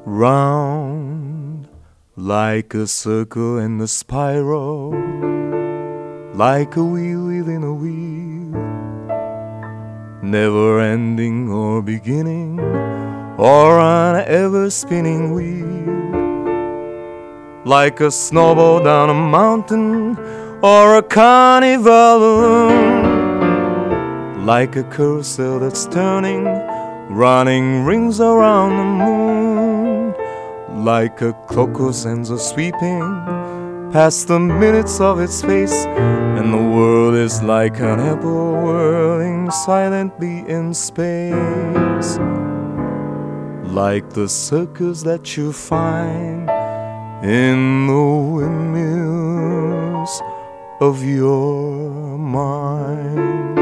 round like a circle and a spiral, like a wheel within a wheel, never ending or beginning, or an ever spinning wheel, like a snowball down a mountain or a carnival balloon, like a carousel that's turning, running rings around the moon, like a clock whose hands are sweeping past the minutes of its face, and the world is like an apple whirling silently in space, like the circus that you find in the windmills of your mind,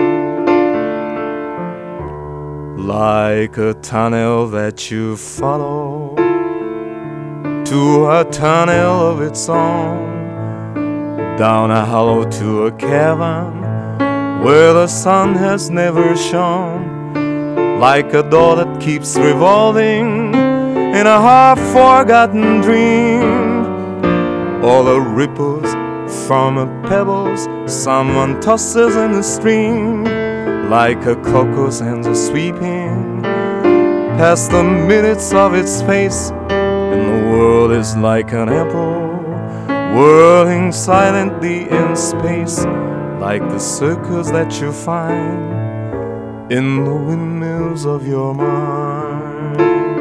like a tunnel that you follow to a tunnel of its own, down a hollow to a cavern where the sun has never shone, like a door that keeps revolving in a half-forgotten dream, all the ripples from the pebbles someone tosses in the stream, like a clock whose hands are sweeping past the minutes of its face, and the world is like an apple whirling silently in space, like the circles that you find in the windmills of your mind.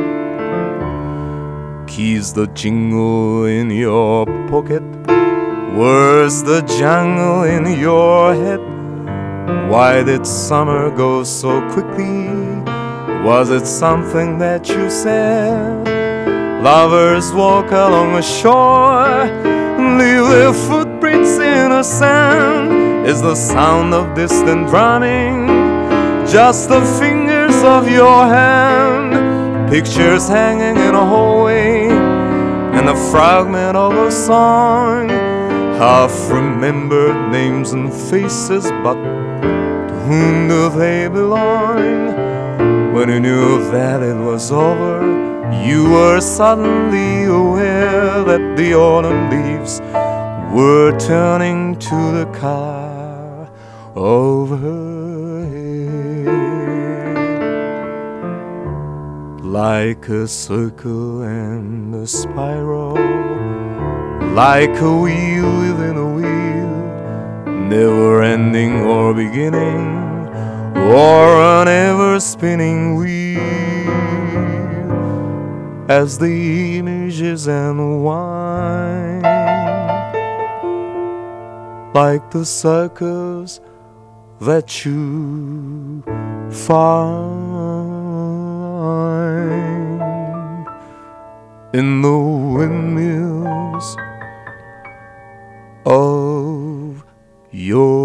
Keys the jingle in your pocket, words the jungle in your head. Why did summer go so quickly? Was it something that you said? Lovers walk along the shore, leave their footprints in the sand. Is the sound of distant drumming just the fingers of your hand? Pictures hanging in a hallway and a fragment of a song, half remembered names and faces, but to whom do they belong? When you knew that it was over, you were suddenly aware that the autumn leaves were turning to the color of her hair, like a circle and a spiral, like a wheel within a wheel, never ending or beginning, or an ever spinning wheel, as the images unwind, like the circles that you find in the windmills of your